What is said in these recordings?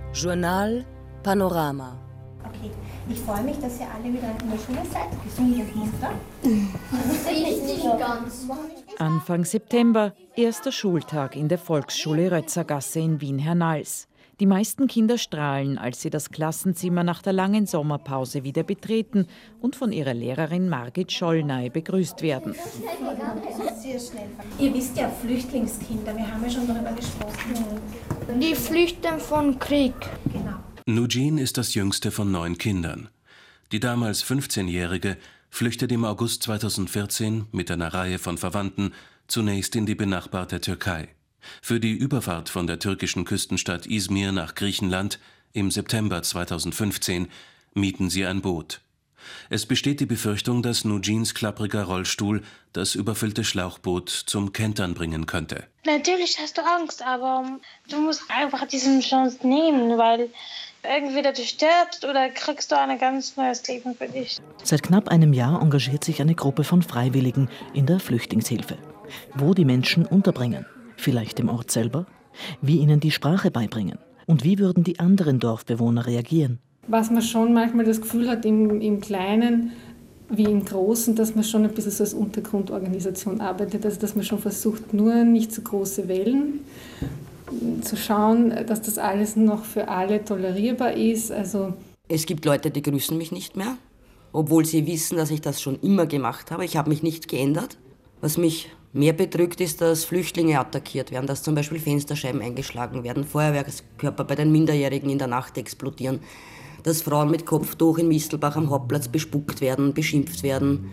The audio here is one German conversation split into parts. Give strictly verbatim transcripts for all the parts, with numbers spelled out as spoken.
Journal Panorama. Okay, ich freue mich, dass ihr alle wieder in der Schule seid. Gesund und munter. Ich nicht ganz. Anfang September, erster Schultag in der Volksschule Rötzergasse in Wien-Hernals. Die meisten Kinder strahlen, als sie das Klassenzimmer nach der langen Sommerpause wieder betreten und von ihrer Lehrerin Margit Schollnay begrüßt werden. Ihr wisst ja, Flüchtlingskinder, wir haben ja schon darüber gesprochen. Die flüchten von Krieg. Genau. Nujin ist das jüngste von neun Kindern. Die damals fünfzehnjährige flüchtet im August zweitausendvierzehn mit einer Reihe von Verwandten zunächst in die benachbarte Türkei. Für die Überfahrt von der türkischen Küstenstadt Izmir nach Griechenland im September zweitausendfünfzehn mieten sie ein Boot. Es besteht die Befürchtung, dass Nujins klappriger Rollstuhl das überfüllte Schlauchboot zum Kentern bringen könnte. Natürlich hast du Angst, aber du musst einfach diese Chance nehmen, weil entweder du stirbst oder kriegst du ein ganz neues Leben für dich. Seit knapp einem Jahr engagiert sich eine Gruppe von Freiwilligen in der Flüchtlingshilfe. Wo die Menschen unterbringen? Vielleicht im Ort selber? Wie ihnen die Sprache beibringen? Und wie würden die anderen Dorfbewohner reagieren? Was man schon manchmal das Gefühl hat, im, im Kleinen wie im Großen, dass man schon ein bisschen so als Untergrundorganisation arbeitet. Also dass man schon versucht, nur nicht zu große Wellen zu schauen, dass das alles noch für alle tolerierbar ist. Also es gibt Leute, die grüßen mich nicht mehr, obwohl sie wissen, dass ich das schon immer gemacht habe. Ich habe mich nicht geändert. Was mich mehr bedrückt, ist, dass Flüchtlinge attackiert werden, dass zum Beispiel Fensterscheiben eingeschlagen werden, Feuerwerkskörper bei den Minderjährigen in der Nacht explodieren, dass Frauen mit Kopftuch in Mistelbach am Hauptplatz bespuckt werden, beschimpft werden.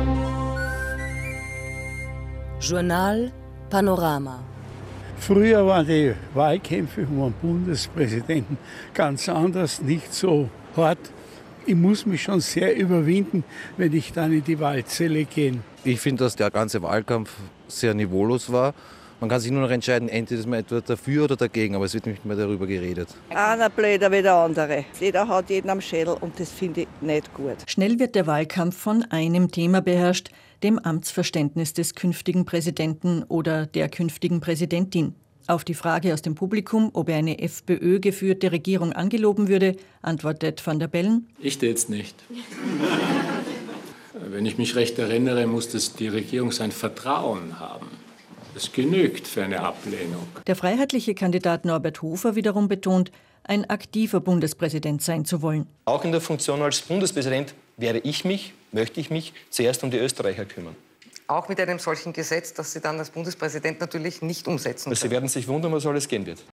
Journal Panorama. Früher waren die Wahlkämpfe um einen Bundespräsidenten ganz anders, nicht so hart. Ich muss mich schon sehr überwinden, wenn ich dann in die Wahlzelle gehe. Ich finde, dass der ganze Wahlkampf sehr niveaulos war. Man kann sich nur noch entscheiden, entweder ist man etwa dafür oder dagegen, aber es wird nicht mehr darüber geredet. Einer blöder wie der andere. Jeder hat jeden am Schädel und das finde ich nicht gut. Schnell wird der Wahlkampf von einem Thema beherrscht, dem Amtsverständnis des künftigen Präsidenten oder der künftigen Präsidentin. Auf die Frage aus dem Publikum, ob er eine FPÖ-geführte Regierung angeloben würde, antwortet Van der Bellen: Ich tät's nicht. Wenn ich mich recht erinnere, muss das die Regierung sein Vertrauen haben. Das genügt für eine Ablehnung. Der freiheitliche Kandidat Norbert Hofer wiederum betont, ein aktiver Bundespräsident sein zu wollen. Auch in der Funktion als Bundespräsident werde ich mich, möchte ich mich zuerst um die Österreicher kümmern. Auch mit einem solchen Gesetz, das Sie dann als Bundespräsident natürlich nicht umsetzen können. Sie werden sich wundern, was alles gehen wird.